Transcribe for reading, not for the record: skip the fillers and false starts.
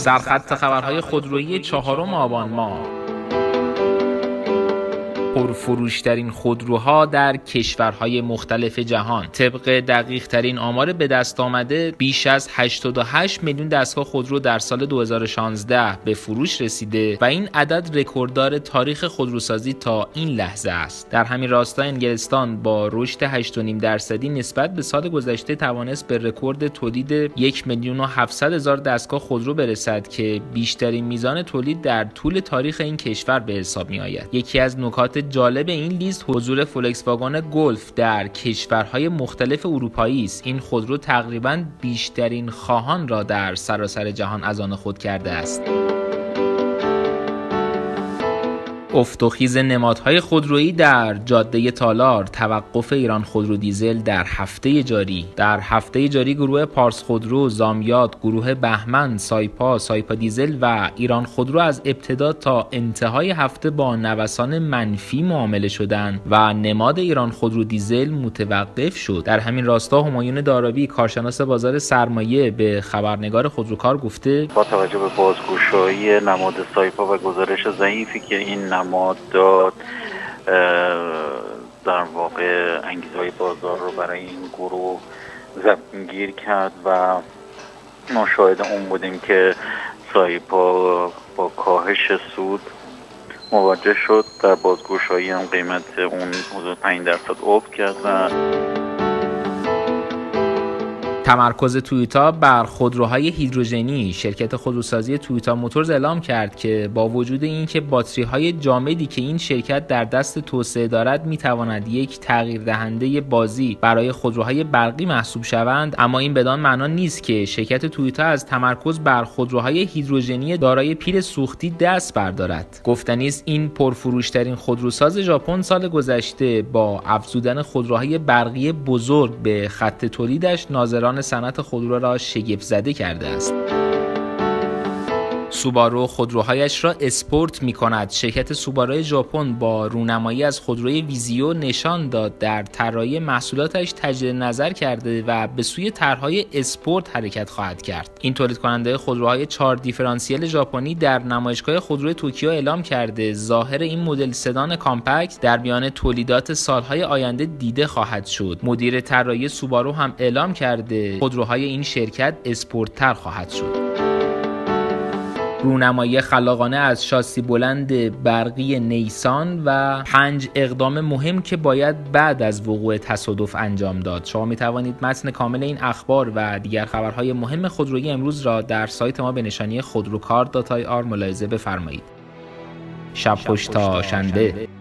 سرخط خبرهای خودرویی 4 آبان ماه. پرفروش‌ترین خودروها در کشورهای مختلف جهان. طبق دقیق‌ترین آمار به دست آمده، بیش از 88 میلیون دستگاه خودرو در سال 2016 به فروش رسیده و این عدد رکورددار تاریخ خودروسازی تا این لحظه است. در همین راستا انگلستان با رشد 8.5% نسبت به سال گذشته توانست به رکورد تولید 1,700,000 دستگاه خودرو برسد که بیشترین میزان تولید در طول تاریخ این کشور به حساب می‌آید. یکی از نکات جالب این لیست حضور فولکس واگن گلف در کشورهای مختلف اروپایی است. این خودرو تقریباً بیشترین خواهان را در سراسر جهان از آن خود کرده است. افت و خیز نمادهای خودرویی در جاده تالار. توقف ایران خودرو دیزل در هفته جاری گروه پارس خودرو، زامیات، گروه بهمن، سایپا دیزل و ایران خودرو از ابتدا تا انتهای هفته با نوسان منفی معامله شدند و نماد ایران خودرو دیزل متوقف شد. در همین راستا همایون دارابی، کارشناس بازار سرمایه، به خبرنگار خودروکار گفته با توجه به بازگشایی نماد سایپا و گزارش ضعیفی که این نماد داد، در واقع انگیزه‌های بازار رو برای این گروه زمینگیر کرد و ما شاهد اون بودیم که سایپا با کاهش سود مواجه شد. در بازگشایی هم قیمت اون حدود 5% افت کرد و تمرکز تویوتا بر خودروهای هیدروژنی. شرکت خودروسازی تویوتا موتورز اعلام کرد که با وجود اینکه باتری‌های جامدی که این شرکت در دست توسعه دارد می‌تواند یک تغییر دهنده بازی برای خودروهای برقی محسوب شوند، اما این بدان معنا نیست که شرکت تویوتا از تمرکز بر خودروهای هیدروژنی دارای پیر سوختی دست بردارد. گفتنی است این پرفروش‌ترین خودروساز ژاپن سال گذشته با افزودن خودروهای برقی بزرگ به خط تولیدش ناظران صنعت خودرو را شگفت زده کرده است. سوبارو خودروهایش را اسپورت می‌کند. شرکت سوبارو ژاپن با رونمایی از خودروی ویزیو نشان داد در طراحی محصولاتش تجدید نظر کرده و به سوی طرح‌های اسپورت حرکت خواهد کرد. این تولید کننده خودروهای 4 دیفرانسیل ژاپنی در نمایشگاه خودرو توکیو اعلام کرده ظاهر این مدل سدان کامپکت در میان تولیدات سالهای آینده دیده خواهد شد. مدیر طراحی سوبارو هم اعلام کرده خودروهای این شرکت اسپورت‌تر خواهد شد. رونمایی خلاقانه از شاسی بلند برقی نیسان و 5 اقدام مهم که باید بعد از وقوع تصادف انجام داد. شما می توانید متن کامل این اخبار و دیگر خبرهای مهم خودرویی امروز را در سایت ما به نشانی خودروکار.ir ملاحظه بفرمایید. شب خوش تا شنبه.